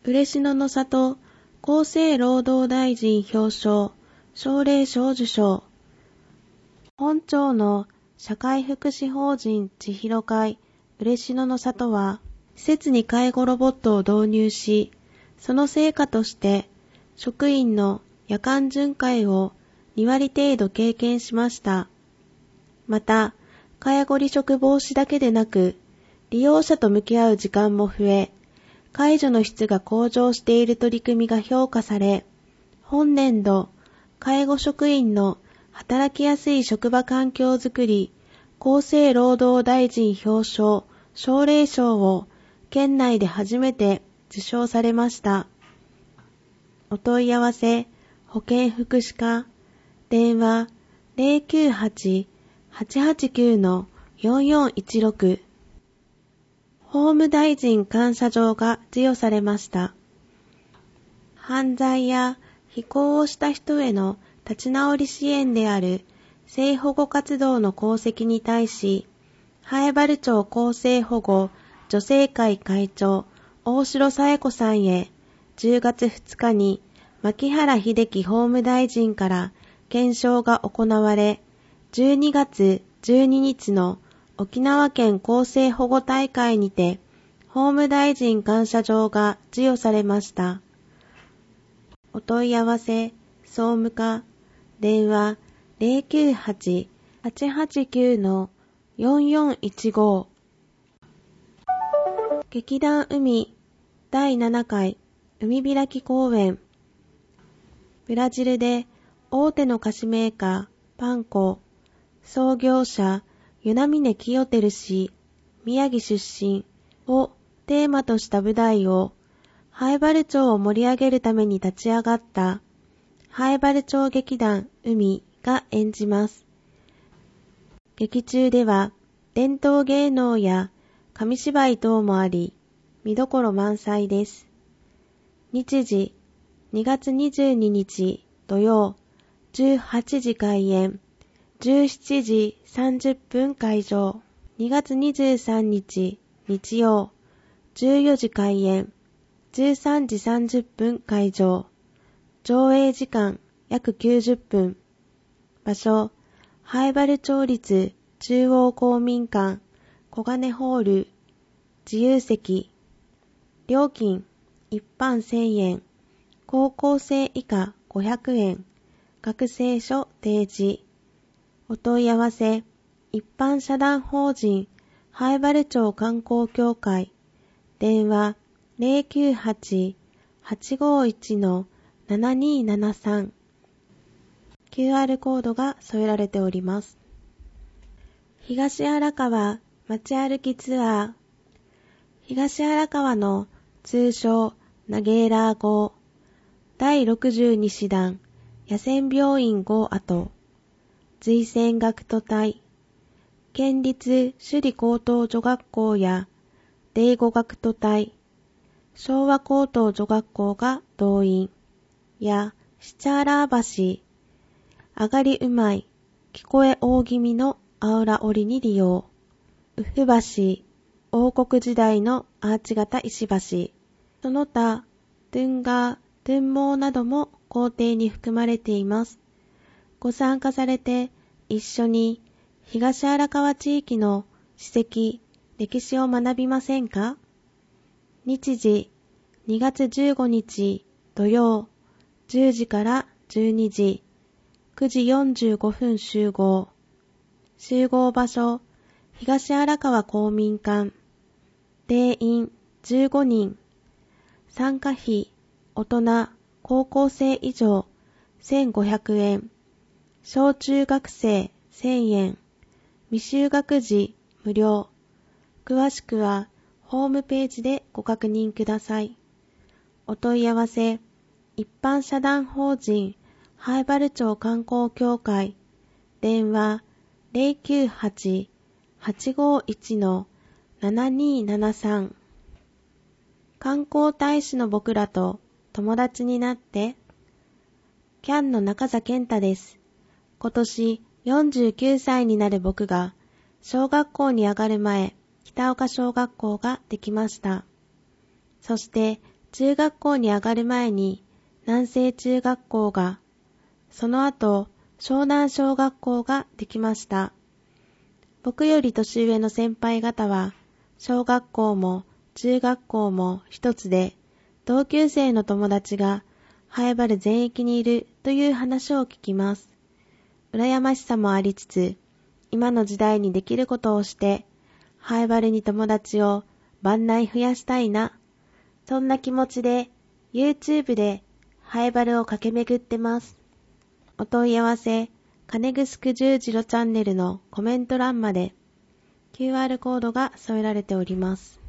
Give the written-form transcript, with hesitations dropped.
嬉野の里厚生労働大臣表彰奨励賞受賞。本町の社会福祉法人千尋会嬉野の里は施設に介護ロボットを導入し、その成果として職員の夜間巡回を2割程度経験しました。また、介護離職防止だけでなく、利用者と向き合う時間も増え、介助の質が向上している取り組みが評価され、本年度、介護職員の働きやすい職場環境づくり、厚生労働大臣表彰奨励賞を県内で初めて受賞されました。お問い合わせ、保健福祉課、電話 098-889-4416。法務大臣感謝状が授与されました。犯罪や非行をした人への立ち直り支援である性保護活動の功績に対し、南風原町更生保護女性会会長大城紗恵子さんへ10月2日に牧原秀樹法務大臣から顕彰が行われ、12月12日の沖縄県更生保護大会にて法務大臣感謝状が授与されました。お問い合わせ、総務課、電話 098-889-4415。劇団海第7回海開き公演。ブラジルで大手の菓子メーカーパンコ創業者与那嶺清照氏宮城出身をテーマとした舞台を南風原町を盛り上げるために立ち上がった南風原町劇団海が演じます。劇中では伝統芸能や紙芝居等もあり、見どころ満載です。日時2月22日土曜18時開演、17時30分会場。2月23日日曜14時開演、13時30分会場。上映時間約90分。場所、南風原町立中央公民館小金ホール。自由席。料金、一般1000円。高校生以下500円。学生証提示。お問い合わせ、一般社団法人南風原町観光協会。電話 098-851-7273。QR コードが添えられております。東荒川街歩きツアー。東荒川の通称ナゲーラー号第62師団野戦病院号跡随戦学徒隊県立首里高等女学校や第五学徒隊昭和高等女学校が動員やシチャーラー橋上がりうまい聞こえ大気味のアウラ織に利用ウフ橋王国時代のアーチ型石橋その他トゥンガートゥンモーなども工程に含まれています。ご参加されて一緒に東荒川地域の史跡、歴史を学びませんか？日時2月15日土曜10時から12時9時45分集合。集合場所東荒川公民館。定員15人。参加費大人高校生以上1500円。小中学生1000円。未就学児無料。詳しくはホームページでご確認ください。お問い合わせ、一般社団法人南風原町観光協会。電話 098-851-7273。観光大使の僕らと友達になって。キャンの中座健太です。今年49歳になる僕が小学校に上がる前、北岡小学校ができました。そして中学校に上がる前に南西中学校が、その後湘南小学校ができました。僕より年上の先輩方は、小学校も中学校も一つで、同級生の友達が南原全域にいるという話を聞きます。羨ましさもありつつ、今の時代にできることをして、南原に友達を万内増やしたいな。そんな気持ちで YouTube で南原を駆け巡ってます。お問い合わせ、金城十次郎チャンネルのコメント欄まで QR コードが添えられております。